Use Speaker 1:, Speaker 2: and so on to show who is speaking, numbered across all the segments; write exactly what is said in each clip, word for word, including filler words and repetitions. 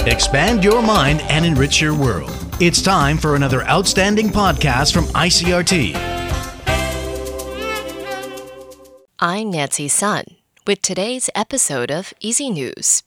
Speaker 1: Expand your mind and enrich your world. It's time for another outstanding podcast from I C R T.
Speaker 2: I'm Nancy Sun with today's episode of Easy News.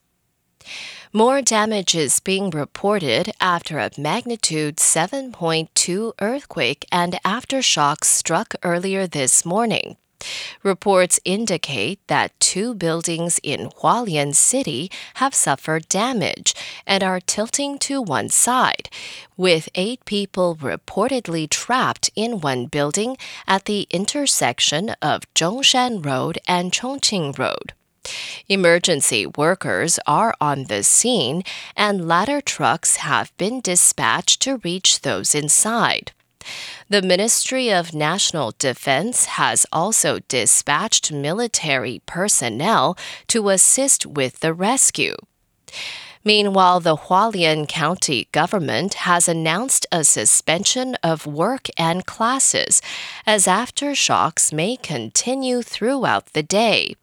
Speaker 2: More damage is being reported after a magnitude seven point two earthquake and aftershocks struck earlier this morning. Reports indicate that two buildings in Hualien City have suffered damage and are tilting to one side, with eight people reportedly trapped in one building at the intersection of Zhongshan Road and Chongqing Road. Emergency workers are on the scene, and ladder trucks have been dispatched to reach those inside. The Ministry of National Defense has also dispatched military personnel to assist with the rescue. Meanwhile, the Hualien County government has announced a suspension of work and classes, as aftershocks may continue throughout the day.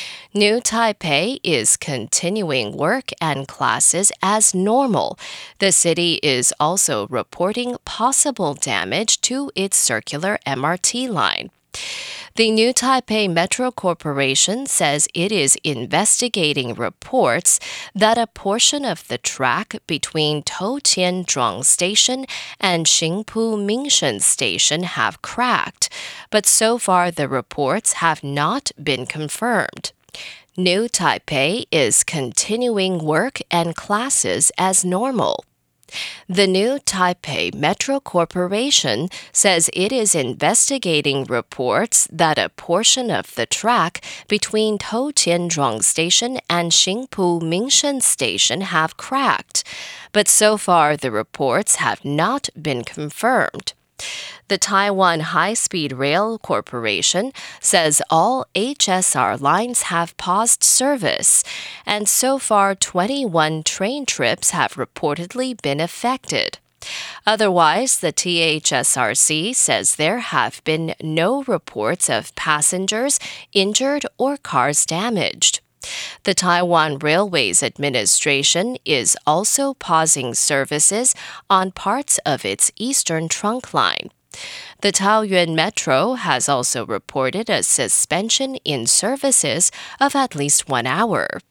Speaker 2: New Taipei is continuing work and classes as normal. The city is also reporting possible damage to its circular M R T line. The New Taipei Metro Corporation says it is investigating reports that a portion of the track between Touqian-Zhuang Station and Xingpu Mingshen Station have cracked, but so far the reports have not been confirmed. New Taipei is continuing work and classes as normal. The New Taipei Metro Corporation says it is investigating reports that a portion of the track between Touqian-Zhuang Station and Xingpu Mingshen Station have cracked, but so far the reports have not been confirmed. The Taiwan High-Speed Rail Corporation says all H S R lines have paused service, and so far twenty-one train trips have reportedly been affected. Otherwise, the T H S R C says there have been no reports of passengers injured or cars damaged. The Taiwan Railways Administration is also pausing services on parts of its eastern trunk line. The Taoyuan Metro has also reported a suspension in services of at least one hour.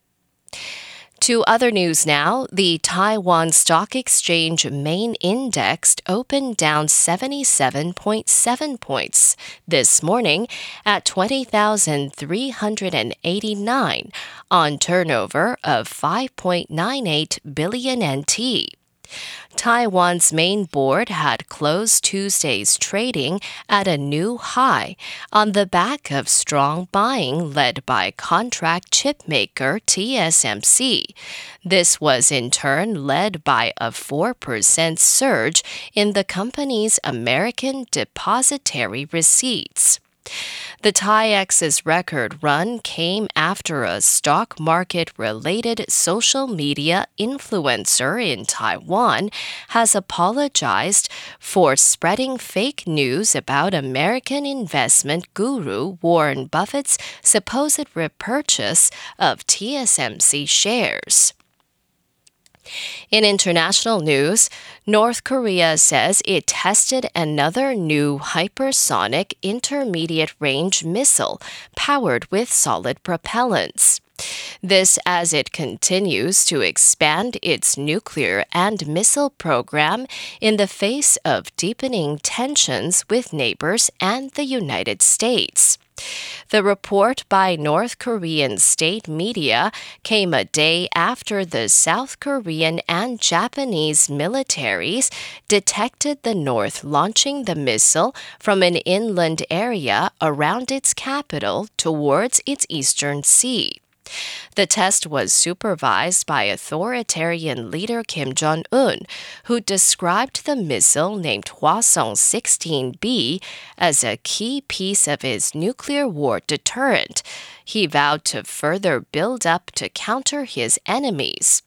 Speaker 2: To other news now, the Taiwan Stock Exchange main index opened down seventy-seven point seven points this morning at twenty thousand three hundred eighty-nine on turnover of five point nine eight billion N T. Taiwan's main board had closed Tuesday's trading at a new high on the back of strong buying led by contract chip maker T S M C. This was in turn led by a four percent surge in the company's American depositary receipts. The T A I X's record run came after a stock market-related social media influencer in Taiwan has apologized for spreading fake news about American investment guru Warren Buffett's supposed repurchase of T S M C shares. In international news, North Korea says it tested another new hypersonic intermediate-range missile powered with solid propellants. This as it continues to expand its nuclear and missile program in the face of deepening tensions with neighbors and the United States. The report by North Korean state media came a day after the South Korean and Japanese militaries detected the North launching the missile from an inland area around its capital towards its eastern sea. The test was supervised by authoritarian leader Kim Jong-un, who described the missile named Hwasong sixteen B as a key piece of his nuclear war deterrent. He vowed to further build up to counter his enemies.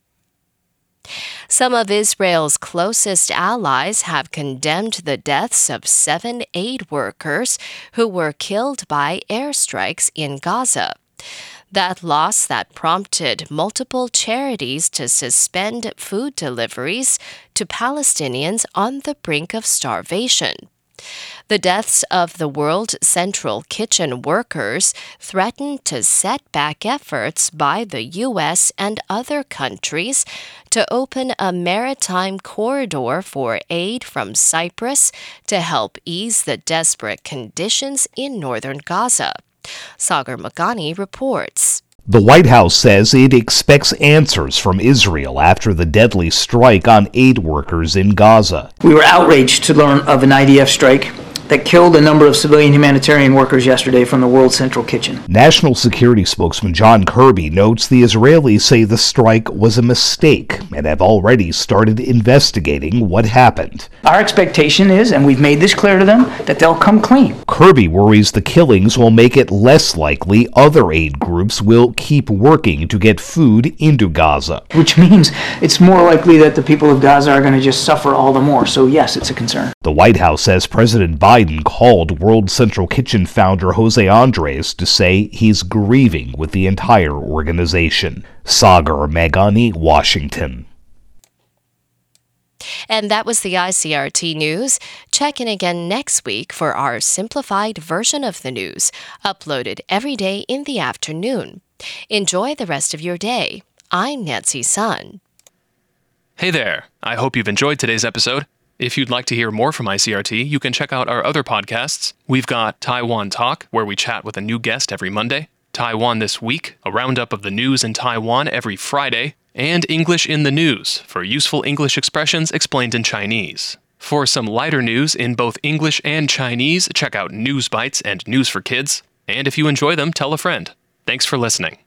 Speaker 2: Some of Israel's closest allies have condemned the deaths of seven aid workers who were killed by airstrikes in Gaza. That loss that prompted multiple charities to suspend food deliveries to Palestinians on the brink of starvation. The deaths of the World Central Kitchen workers threatened to set back efforts by the U S and other countries to open a maritime corridor for aid from Cyprus to help ease the desperate conditions in northern Gaza. Sagar Magani reports.
Speaker 3: The White House says it expects answers from Israel after the deadly strike on aid workers in Gaza.
Speaker 4: We were outraged to learn of an I D F strike that killed a number of civilian humanitarian workers yesterday from the World Central Kitchen.
Speaker 3: National Security spokesman John Kirby notes the Israelis say the strike was a mistake and have already started investigating what happened.
Speaker 4: Our expectation is, and we've made this clear to them, that they'll come clean.
Speaker 3: Kirby worries the killings will make it less likely other aid groups will keep working to get food into Gaza.
Speaker 4: Which means it's more likely that the people of Gaza are going to just suffer all the more. So yes, it's a concern.
Speaker 3: The White House says President Biden called World Central Kitchen founder Jose Andres to say he's grieving with the entire organization. Sagar Magani, Washington.
Speaker 2: And that was the I C R T News. Check in again next week for our simplified version of the news, uploaded every day in the afternoon. Enjoy the rest of your day. I'm Nancy Sun.
Speaker 5: Hey there. I hope you've enjoyed today's episode. If you'd like to hear more from I C R T, you can check out our other podcasts. We've got Taiwan Talk, where we chat with a new guest every Monday, Taiwan This Week, a roundup of the news in Taiwan every Friday, and English in the News, for useful English expressions explained in Chinese. For some lighter news in both English and Chinese, check out News Bites and News for Kids. And if you enjoy them, tell a friend. Thanks for listening.